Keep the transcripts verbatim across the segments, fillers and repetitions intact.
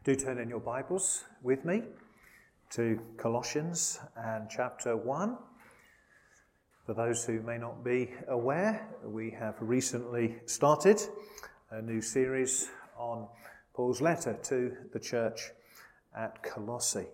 Do turn in your Bibles with me to Colossians and chapter one. For those who may not be aware, we have recently started a new series on Paul's letter to the church at Colossae.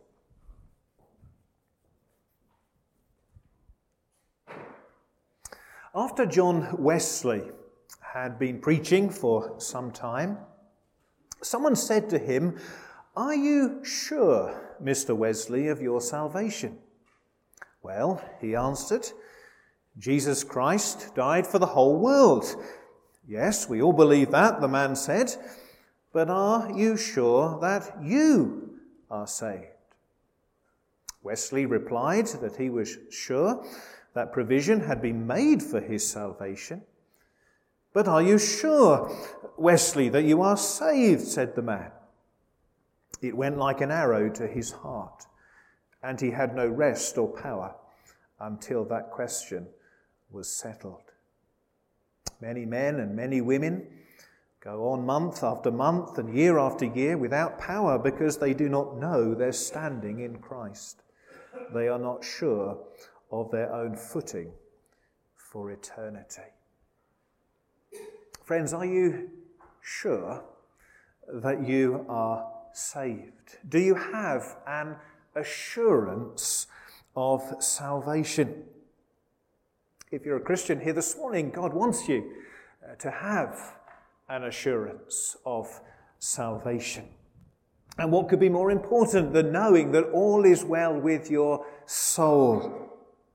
After John Wesley had been preaching for some time, someone said to him, "Are you sure, Mister Wesley, of your salvation?" "Well," he answered, "Jesus Christ died for the whole world." "Yes, we all believe that," the man said, "but are you sure that you are saved?" Wesley replied that he was sure that provision had been made for his salvation. "But are you sure, Wesley, that you are saved?" said the man. It went like an arrow to his heart, and he had no rest or power until that question was settled. Many men and many women go on month after month and year after year without power because they do not know their standing in Christ. They are not sure of their own footing for eternity. Friends, are you sure that you are saved? Do you have an assurance of salvation? If you're a Christian here this morning, God wants you to have an assurance of salvation. And what could be more important than knowing that all is well with your soul?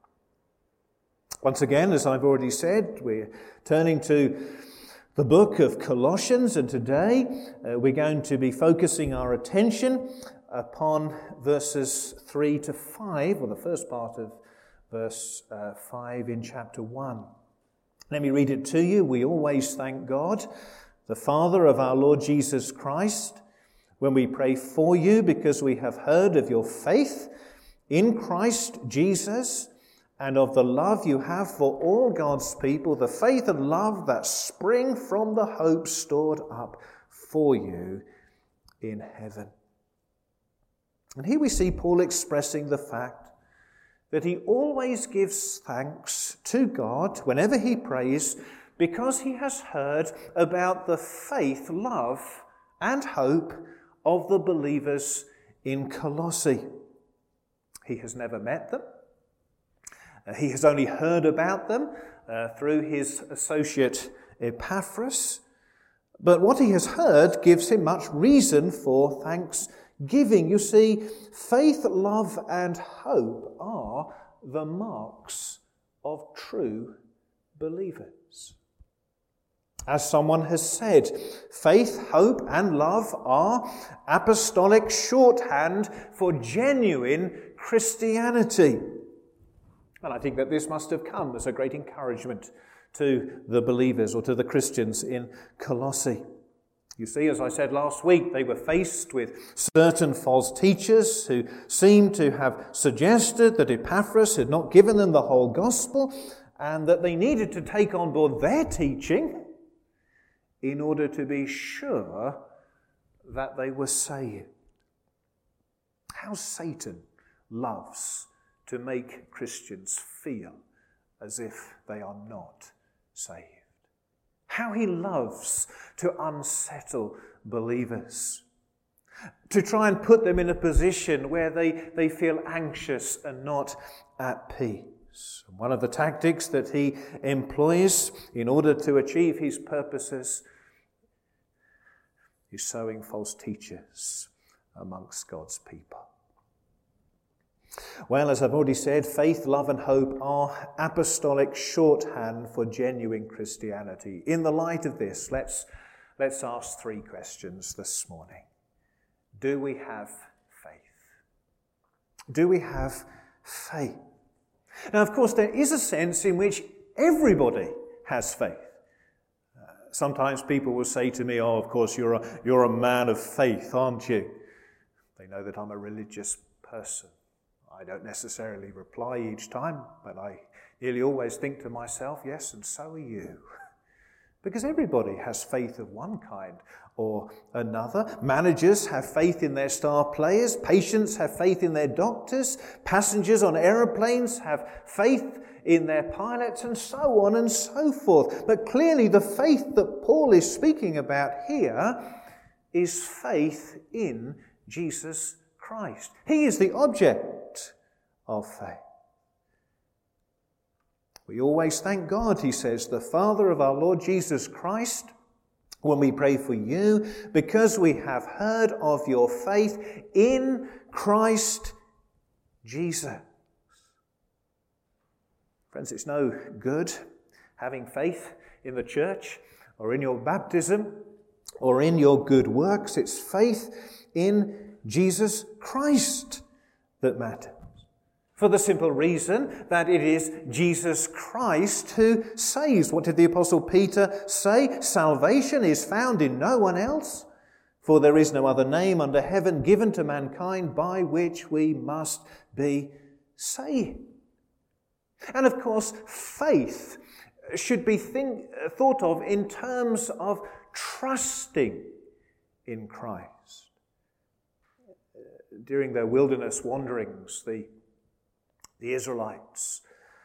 Once again, as I've already said, we're turning to the book of Colossians, and today uh, we're going to be focusing our attention upon verses three to five, or the first part of verse uh, five in chapter one. Let me read it to you. "We always thank God, the Father of our Lord Jesus Christ, when we pray for you because we have heard of your faith in Christ Jesus and of the love you have for all God's people, the faith and love that spring from the hope stored up for you in heaven." And here we see Paul expressing the fact that he always gives thanks to God whenever he prays because he has heard about the faith, love, and hope of the believers in Colossae. He has never met them. He has only heard about them uh, through his associate Epaphras. But what he has heard gives him much reason for thanksgiving. You see, faith, love, and hope are the marks of true believers. As someone has said, faith, hope, and love are apostolic shorthand for genuine Christianity. And I think that this must have come as a great encouragement to the believers or to the Christians in Colossae. You see, as I said last week, they were faced with certain false teachers who seemed to have suggested that Epaphras had not given them the whole gospel and that they needed to take on board their teaching in order to be sure that they were saved. How Satan loves to make Christians feel as if they are not saved. How he loves to unsettle believers, to try and put them in a position where they, they feel anxious and not at peace. One of the tactics that he employs in order to achieve his purposes is sowing false teachers amongst God's people. Well, as I've already said, faith, love, and hope are apostolic shorthand for genuine Christianity. In the light of this, let's, let's ask three questions this morning. Do we have faith? Do we have faith? Now, of course, there is a sense in which everybody has faith. Uh, sometimes people will say to me, "Oh, of course, you're a, you're a man of faith, aren't you?" They know that I'm a religious person. I don't necessarily reply each time, but I nearly always think to myself, yes, and so are you. Because everybody has faith of one kind or another. Managers have faith in their star players. Patients have faith in their doctors. Passengers on aeroplanes have faith in their pilots, and so on and so forth. But clearly the faith that Paul is speaking about here is faith in Jesus Christ. He is the object of faith. We always thank God, he says, the Father of our Lord Jesus Christ, when we pray for you, because we have heard of your faith in Christ Jesus. Friends, it's no good having faith in the church or in your baptism or in your good works. It's faith in Jesus Christ that matters. For the simple reason that it is Jesus Christ who saves. What did the Apostle Peter say? Salvation is found in no one else, for there is no other name under heaven given to mankind by which we must be saved. And of course, faith should be think, thought of in terms of trusting in Christ. During their wilderness wanderings, the The Israelites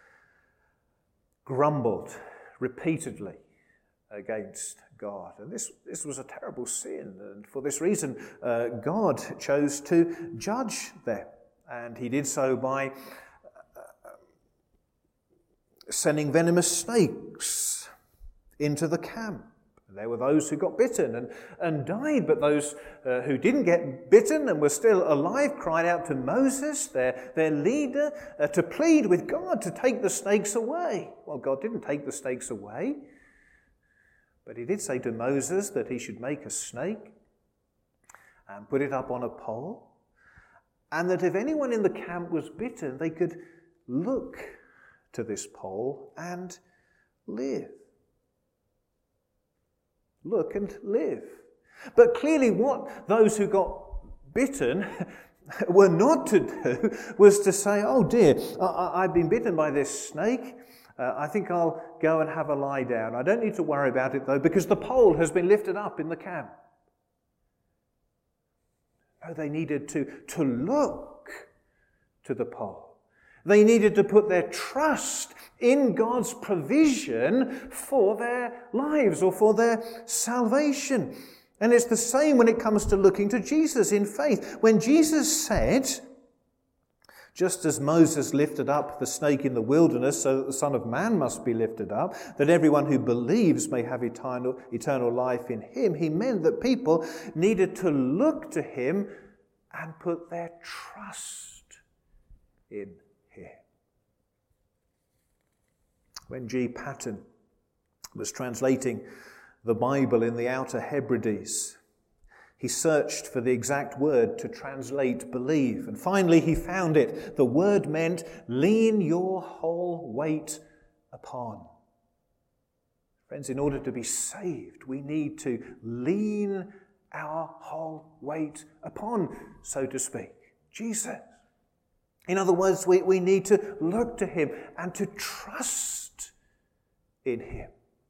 grumbled repeatedly against God. And this, this was a terrible sin. And for this reason, uh, God chose to judge them. And he did so by uh, sending venomous snakes into the camp. There were those who got bitten and, and died, but those uh, who didn't get bitten and were still alive cried out to Moses, their, their leader, uh, to plead with God to take the snakes away. Well, God didn't take the snakes away, but he did say to Moses that he should make a snake and put it up on a pole, and that if anyone in the camp was bitten, they could look to this pole and live. Look and live. But clearly what those who got bitten were not to do was to say, oh dear, I, I've been bitten by this snake. Uh, I think I'll go and have a lie down. I don't need to worry about it though, because the pole has been lifted up in the camp. No, they needed to, to look to the pole. They needed to put their trust in God's provision for their lives or for their salvation. And it's the same when it comes to looking to Jesus in faith. When Jesus said, just as Moses lifted up the snake in the wilderness, so that the Son of Man must be lifted up, that everyone who believes may have eternal, eternal life in him, he meant that people needed to look to him and put their trust in him. Here. When G. Paton was translating the Bible in the Outer Hebrides, he searched for the exact word to translate believe, and finally he found it. The word meant lean your whole weight upon. Friends, in order to be saved, we need to lean our whole weight upon, so to speak, Jesus. In other words, we, we need to look to him and to trust in him.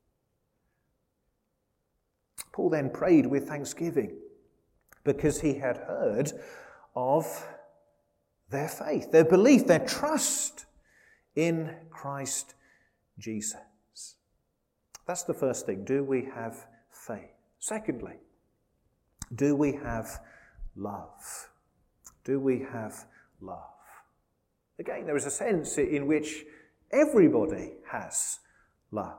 Paul then prayed with thanksgiving because he had heard of their faith, their belief, their trust in Christ Jesus. That's the first thing. Do we have faith? Secondly, do we have love? Do we have love? Again, there is a sense in which everybody has love.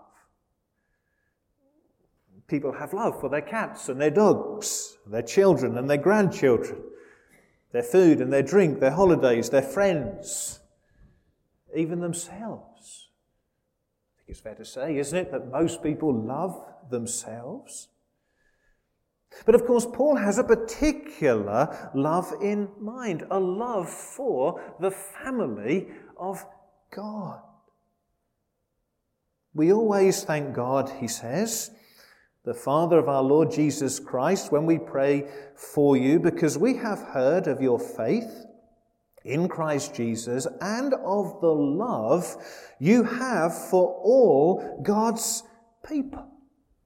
People have love for their cats and their dogs, their children and their grandchildren, their food and their drink, their holidays, their friends, even themselves. I think it's fair to say, isn't it, that most people love themselves? But of course, Paul has a particular love in mind, a love for the family of God. We always thank God, he says, the Father of our Lord Jesus Christ, when we pray for you, because we have heard of your faith in Christ Jesus and of the love you have for all God's people.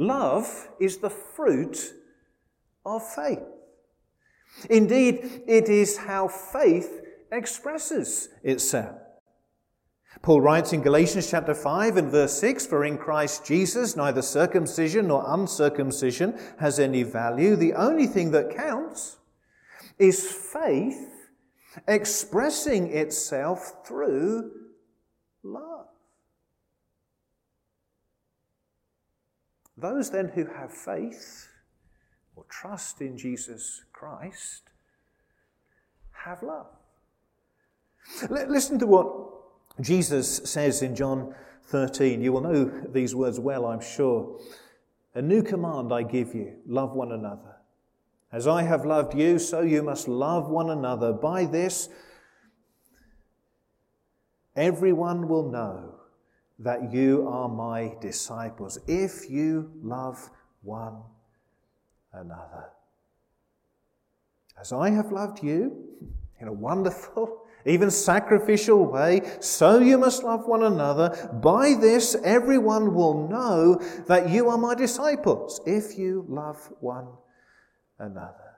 Love is the fruit of faith. Indeed, it is how faith expresses itself. Paul writes in Galatians chapter five and verse six, "For in Christ Jesus neither circumcision nor uncircumcision has any value. The only thing that counts is faith expressing itself through love." Those then who have faith or trust in Jesus Christ have love. L- listen to what Jesus says in John thirteen. You will know these words well, I'm sure. "A new command I give you, love one another. As I have loved you, so you must love one another. By this, everyone will know that you are my disciples, if you love one another. As I have loved you in a wonderful, even sacrificial way, so you must love one another. By this, everyone will know that you are my disciples, if you love one another."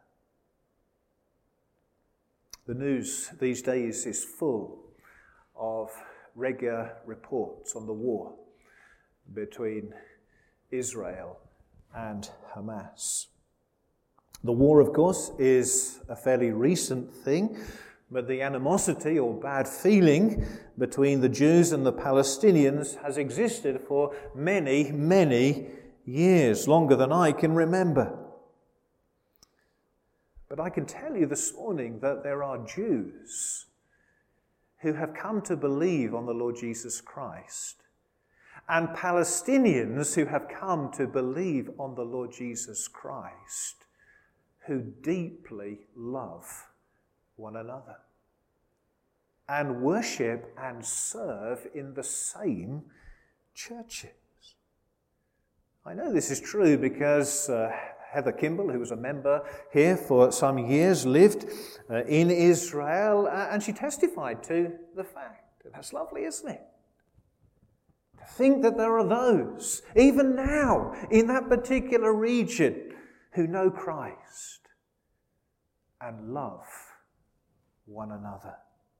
The news these days is full of regular reports on the war between Israel and Hamas. The war, of course, is a fairly recent thing, but the animosity or bad feeling between the Jews and the Palestinians has existed for many, many years, longer than I can remember. But I can tell you this morning that there are Jews who have come to believe on the Lord Jesus Christ, and Palestinians who have come to believe on the Lord Jesus Christ, who deeply love one another and worship and serve in the same churches. I know this is true because uh, Heather Kimball, who was a member here for some years, lived uh, in Israel, uh, and she testified to the fact. That's lovely, isn't it? To think that there are those, even now, in that particular region, who know Christ and love one another.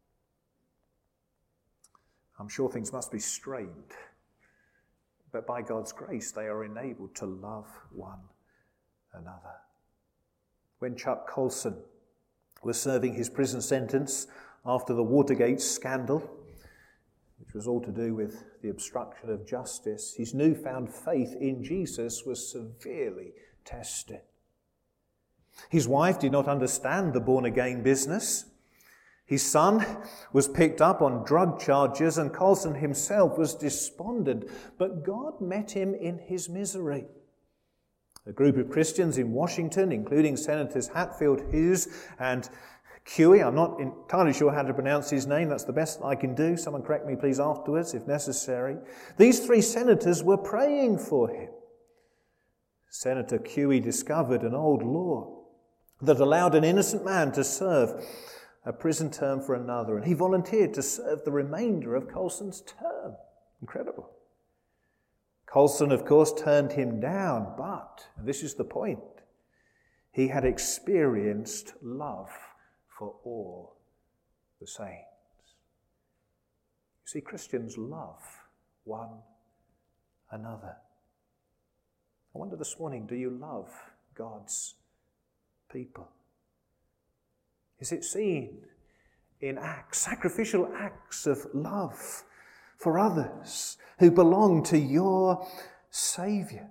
I'm sure things must be strained, but by God's grace, they are enabled to love one another. When Chuck Colson was serving his prison sentence after the Watergate scandal, which was all to do with the obstruction of justice, his newfound faith in Jesus was severely tested. His wife did not understand the born-again business. His son was picked up on drug charges, and Colson himself was despondent, but God met him in his misery. A group of Christians in Washington, including Senators Hatfield, Hughes and Huey, I'm not entirely sure how to pronounce his name, that's the best I can do, someone correct me please afterwards if necessary. These three senators were praying for him. Senator Huey discovered an old law that allowed an innocent man to serve a prison term for another, and he volunteered to serve the remainder of Colson's term. Incredible. Colson, of course, turned him down, but, and this is the point, he had experienced love for all the saints. You see, Christians love one another. I wonder this morning, do you love God's people? Is it seen in acts, sacrificial acts of love for others who belong to your Saviour?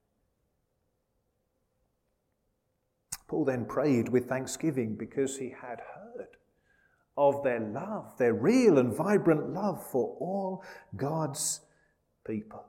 Paul then prayed with thanksgiving because he had heard of their love, their real and vibrant love for all God's people.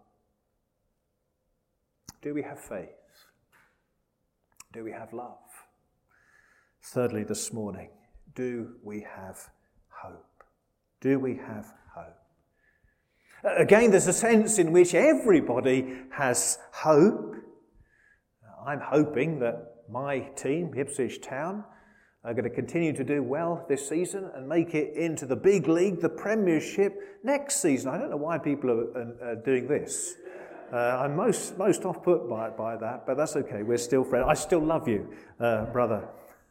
Do we have faith? Do we have love? Thirdly, this morning, do we have hope? Do we have hope? Again, there's a sense in which everybody has hope. I'm hoping that my team, Ipswich Town, are going to continue to do well this season and make it into the big league, the Premiership, next season. I don't know why people are, are, are doing this. Uh, I'm most most off put by by that, but that's okay. We're still friends. I still love you, uh, brother.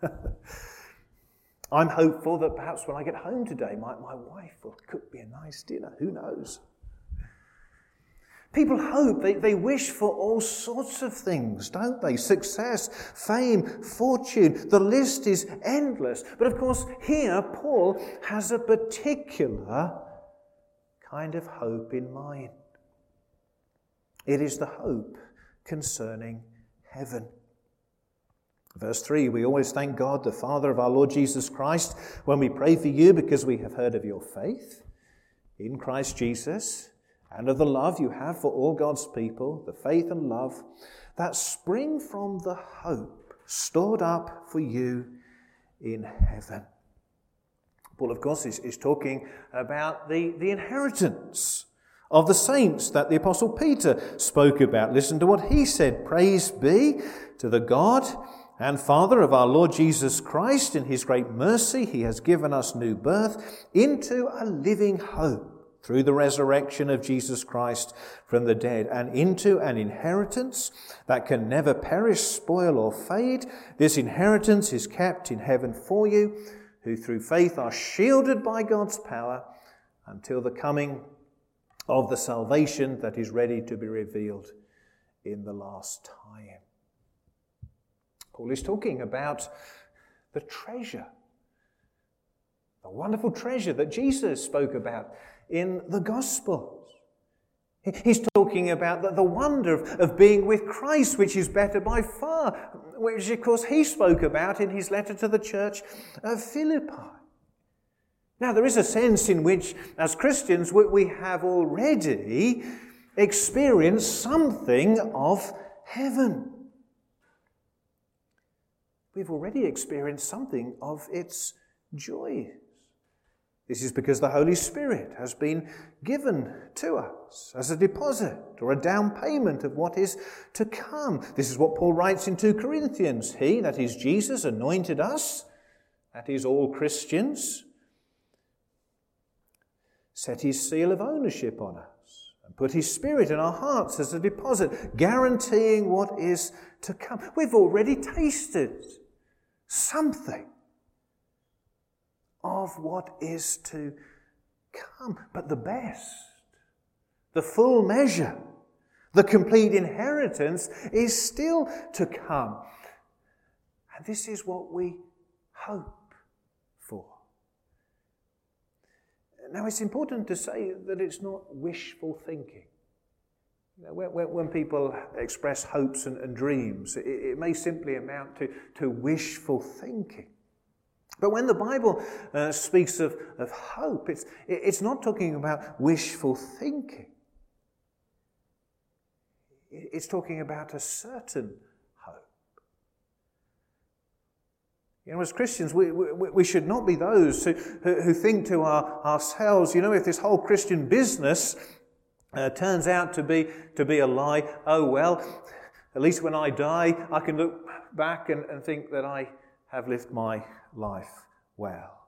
I'm hopeful that perhaps when I get home today, my, my wife will cook me a nice dinner. Who knows? People hope, they, they wish for all sorts of things, don't they? Success, fame, fortune. The list is endless. But of course, here Paul has a particular kind of hope in mind. It is the hope concerning heaven. Verse three, we always thank God, the Father of our Lord Jesus Christ, when we pray for you because we have heard of your faith in Christ Jesus and of the love you have for all God's people, the faith and love that spring from the hope stored up for you in heaven. Paul, of course, is, is talking about the, the inheritance of the saints that the Apostle Peter spoke about. Listen to what he said. Praise be to the God and Father of our Lord Jesus Christ. In his great mercy, he has given us new birth into a living hope through the resurrection of Jesus Christ from the dead, and into an inheritance that can never perish, spoil, or fade. This inheritance is kept in heaven for you, who through faith are shielded by God's power until the coming of the salvation that is ready to be revealed in the last time. Paul is talking about the treasure, the wonderful treasure that Jesus spoke about in the Gospels. He's talking about the, the wonder of, of being with Christ, which is better by far, which of course he spoke about in his letter to the church of Philippi. Now, there is a sense in which, as Christians, we have already experienced something of heaven. We've already experienced something of its joys. This is because the Holy Spirit has been given to us as a deposit or a down payment of what is to come. This is what Paul writes in Second Corinthians. He, that is Jesus, anointed us, that is all Christians, set his seal of ownership on us and put his Spirit in our hearts as a deposit, guaranteeing what is to come. We've already tasted something of what is to come. But the best, the full measure, the complete inheritance is still to come. And this is what we hope for. Now, it's important to say that it's not wishful thinking. You know, when, when people express hopes and, and dreams, it, it may simply amount to, to wishful thinking. But when the Bible uh, speaks of, of hope, it's, it's not talking about wishful thinking. It's talking about a certain hope. You know, as Christians, we, we, we should not be those who, who think to our, ourselves, you know, if this whole Christian business uh, turns out to be, to be a lie, oh well, at least when I die, I can look back and, and think that I have lived my life well.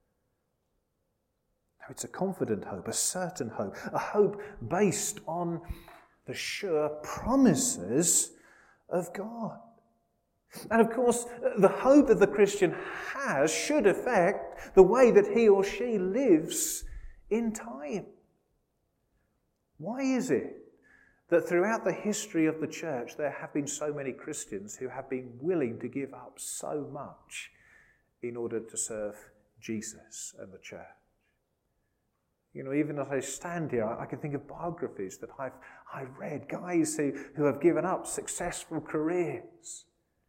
No, it's a confident hope, a certain hope, a hope based on the sure promises of God. And of course, the hope that the Christian has should affect the way that he or she lives in time. Why is it that throughout the history of the church there have been so many Christians who have been willing to give up so much in order to serve Jesus and the church? You know, even as I stand here, I can think of biographies that I've, I've read, guys who, who have given up successful careers.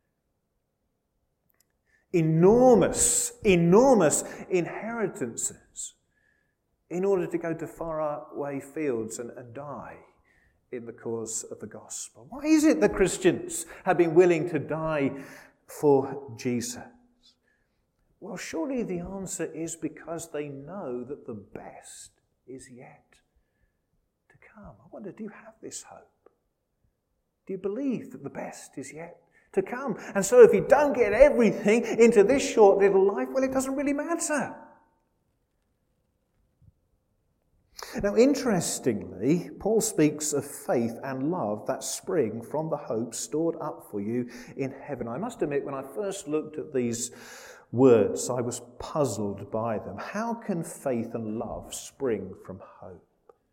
Enormous, enormous inheritances in order to go to faraway fields and, and die in the cause of the gospel. Why is it that Christians have been willing to die for Jesus? Well, surely the answer is because they know that the best is yet to come. I wonder, do you have this hope? Do you believe that the best is yet to come? And so if you don't get everything into this short little life, well, it doesn't really matter. Now, interestingly, Paul speaks of faith and love that spring from the hope stored up for you in heaven. I must admit, when I first looked at these words, I was puzzled by them. How can faith and love spring from hope?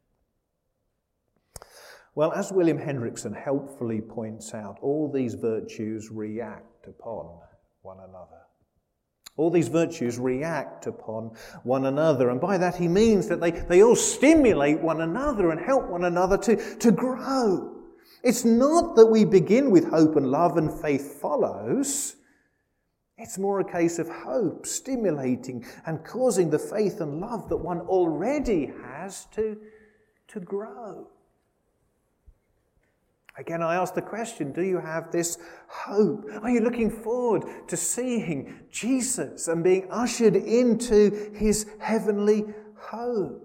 Well, as William Hendrickson helpfully points out, all these virtues react upon one another. All these virtues react upon one another, and by that he means that they, they all stimulate one another and help one another to, to grow. It's not that we begin with hope and love and faith follows. It's more a case of hope stimulating and causing the faith and love that one already has to, to grow. Again, I ask the question, do you have this hope? Are you looking forward to seeing Jesus and being ushered into his heavenly home?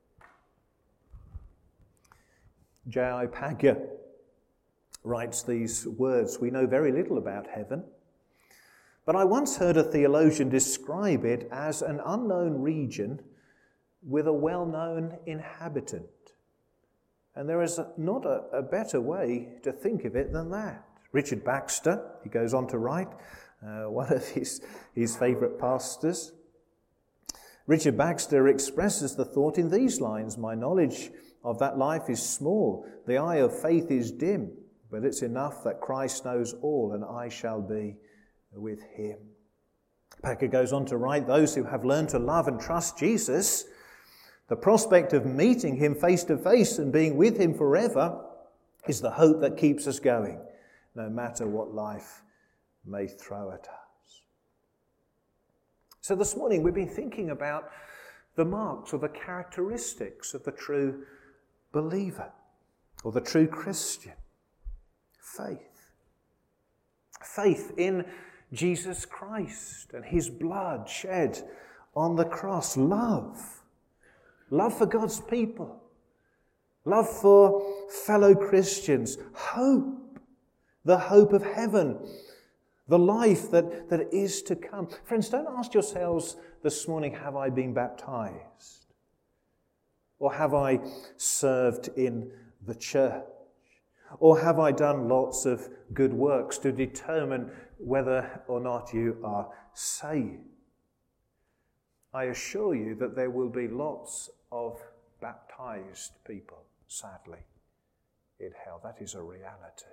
J I Packer writes these words, "We know very little about heaven, but I once heard a theologian describe it as an unknown region with a well-known inhabitant. And there is not a, a better way to think of it than that." Richard Baxter, he goes on to write, uh, one of his, his favourite pastors. Richard Baxter expresses the thought in these lines: "My knowledge of that life is small, the eye of faith is dim, but it's enough that Christ knows all and I shall be with him." Packer goes on to write, "Those who have learned to love and trust Jesus, the prospect of meeting him face to face and being with him forever is the hope that keeps us going, no matter what life may throw at us." So this morning we've been thinking about the marks or the characteristics of the true believer or the true Christian. Faith. Faith in Jesus Christ and his blood shed on the cross. Love. Love for God's people. Love for fellow Christians. Hope. The hope of heaven. The life that, that is to come. Friends, don't ask yourselves this morning, have I been baptized? Or have I served in the church? Or have I done lots of good works to determine whether or not you are saved? I assure you that there will be lots of baptized people, sadly, in hell. That is a reality.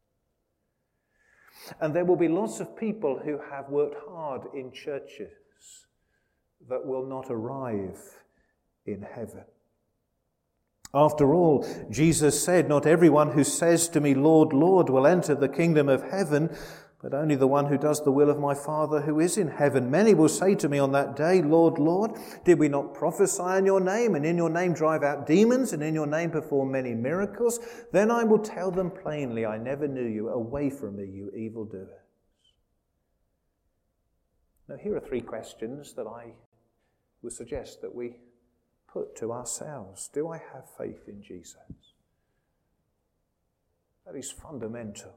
And there will be lots of people who have worked hard in churches that will not arrive in heaven. After all, Jesus said, "Not everyone who says to me, 'Lord, Lord,' will enter the kingdom of heaven, but only the one who does the will of my Father who is in heaven. Many will say to me on that day, 'Lord, Lord, did we not prophesy in your name, and in your name drive out demons, and in your name perform many miracles?' Then I will tell them plainly, 'I never knew you. Away from me, you evildoers.'" Now, here are three questions that I would suggest that we put to ourselves. Do I have faith in Jesus? That is fundamental.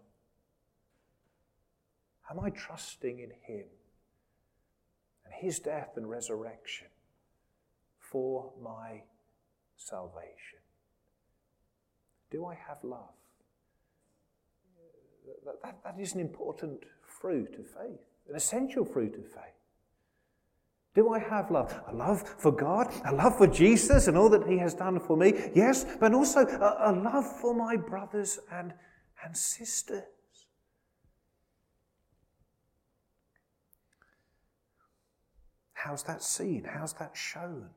Am I trusting in him and his death and resurrection for my salvation? Do I have love? That, that, that is an important fruit of faith, an essential fruit of faith. Do I have love? A love for God, a love for Jesus and all that he has done for me, yes, but also a, a love for my brothers and, and sisters. How's that seen? How's that shown?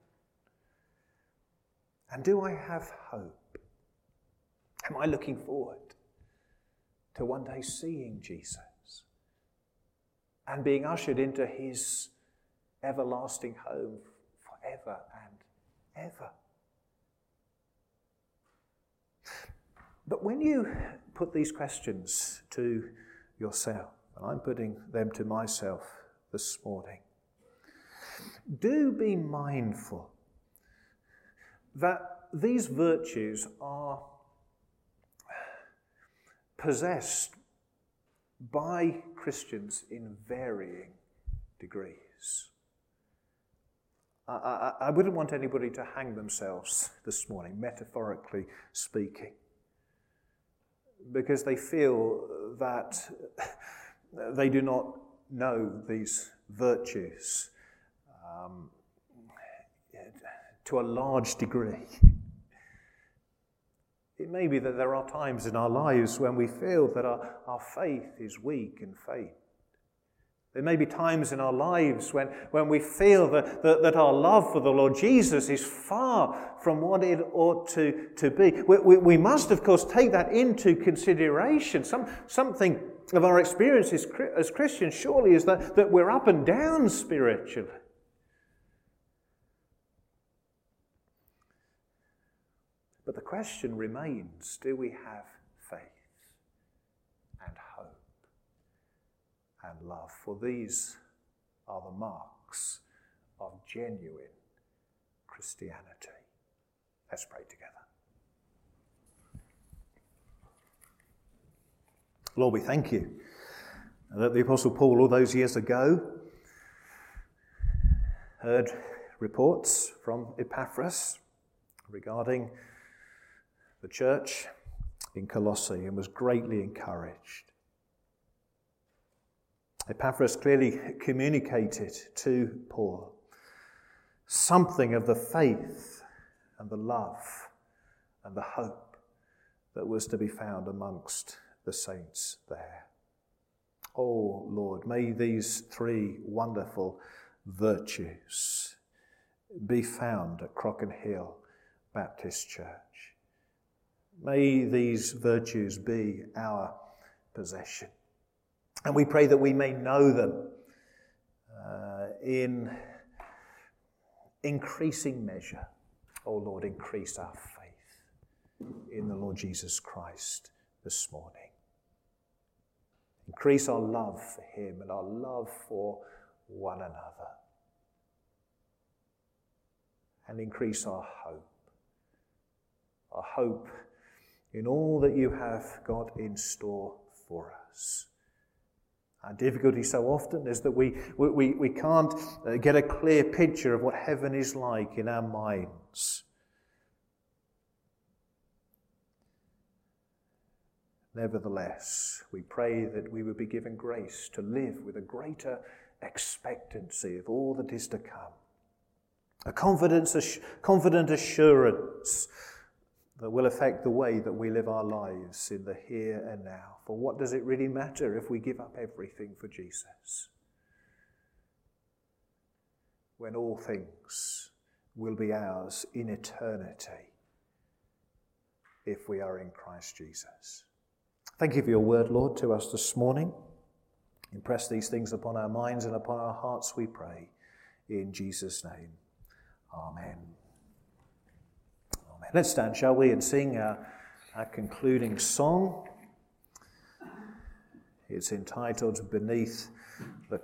And do I have hope? Am I looking forward to one day seeing Jesus and being ushered into his everlasting home forever and ever? But when you put these questions to yourself, and I'm putting them to myself this morning, do be mindful that these virtues are possessed by Christians in varying degrees. I, I, I wouldn't want anybody to hang themselves this morning, metaphorically speaking, because they feel that they do not know these virtues um, to a large degree. It may be that there are times in our lives when we feel that our, our faith is weak and faint. There may be times in our lives when, when we feel that, that, that our love for the Lord Jesus is far from what it ought to, to be. We, we, we must, of course, take that into consideration. Some, something of our experience as, as Christians surely is that, that we're up and down spiritually. But the question remains, do we have faith and hope and love? For these are the marks of genuine Christianity. Let's pray together. Lord, we thank you that the Apostle Paul all those years ago heard reports from Epaphras regarding the church in Colossae and was greatly encouraged. Epaphras clearly communicated to Paul something of the faith and the love and the hope that was to be found amongst the saints there. Oh Lord, may these three wonderful virtues be found at Crocken Hill Baptist Church. May these virtues be our possession. And we pray that we may know them uh, in increasing measure. Oh Lord, increase our faith in the Lord Jesus Christ this morning. Increase our love for him and our love for one another. And increase our hope. Our hope in all that you have got in store for us. Our difficulty so often is that we, we, we can't uh, get a clear picture of what heaven is like in our minds. Nevertheless, we pray that we would be given grace to live with a greater expectancy of all that is to come. A confidence, confident assurance that will affect the way that we live our lives in the here and now. For what does it really matter if we give up everything for Jesus? When all things will be ours in eternity if we are in Christ Jesus. Thank you for your word, Lord, to us this morning. Impress these things upon our minds and upon our hearts, we pray. In Jesus' name, amen. Let's stand, shall we, and sing our, our concluding song. It's entitled Beneath the